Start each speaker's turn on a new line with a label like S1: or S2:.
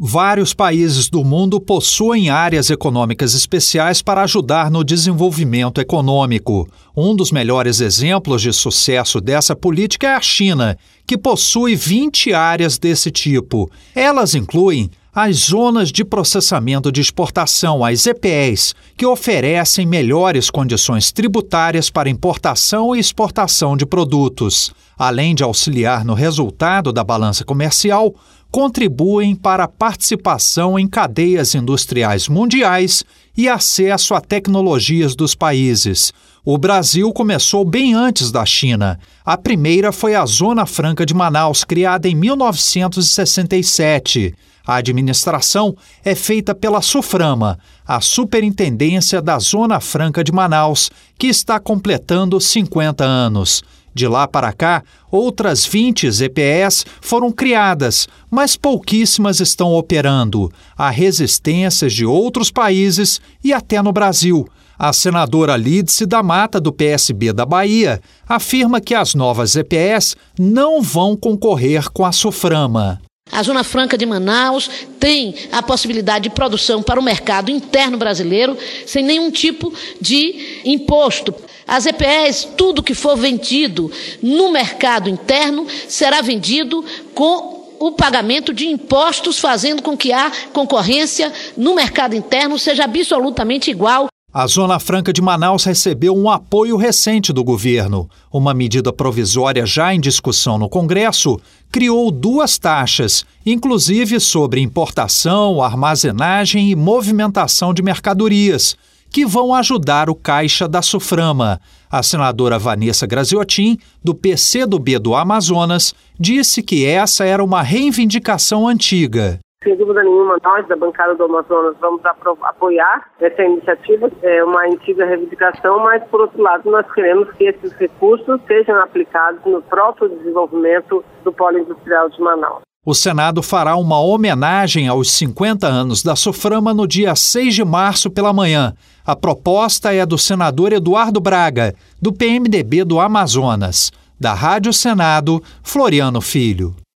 S1: Vários países do mundo possuem áreas econômicas especiais para ajudar no desenvolvimento econômico. Um dos melhores exemplos de sucesso dessa política é a China, que possui 20 áreas desse tipo. Elas incluem as zonas de processamento de exportação, as ZPEs, que oferecem melhores condições tributárias para importação e exportação de produtos. Além de auxiliar no resultado da balança comercial, contribuem para a participação em cadeias industriais mundiais e acesso a tecnologias dos países. O Brasil começou bem antes da China. A primeira foi a Zona Franca de Manaus, criada em 1967. A administração é feita pela SUFRAMA, a Superintendência da Zona Franca de Manaus, que está completando 50 anos. De lá para cá, outras 20 ZPEs foram criadas, mas pouquíssimas estão operando. Há resistências de outros países e até no Brasil. A senadora Lídice da Mata, do PSB da Bahia, afirma que as novas ZPEs não vão concorrer com a SUFRAMA.
S2: A Zona Franca de Manaus tem a possibilidade de produção para o mercado interno brasileiro sem nenhum tipo de imposto. As EPEs, tudo que for vendido no mercado interno será vendido com o pagamento de impostos, fazendo com que a concorrência no mercado interno seja absolutamente igual.
S1: A Zona Franca de Manaus recebeu um apoio recente do governo. Uma medida provisória já em discussão no Congresso criou 2 taxas, inclusive sobre importação, armazenagem e movimentação de mercadorias, que vão ajudar o caixa da SUFRAMA. A senadora Vanessa Graziotin, do PCdoB do Amazonas, disse que essa era uma reivindicação antiga.
S3: Sem dúvida nenhuma, nós da bancada do Amazonas vamos apoiar essa iniciativa, é uma antiga reivindicação, mas por outro lado nós queremos que esses recursos sejam aplicados no próprio desenvolvimento do polo industrial de Manaus.
S1: O Senado fará uma homenagem aos 50 anos da SUFRAMA no dia 6 de março pela manhã. A proposta é do senador Eduardo Braga, do PMDB do Amazonas. Da Rádio Senado, Floriano Filho.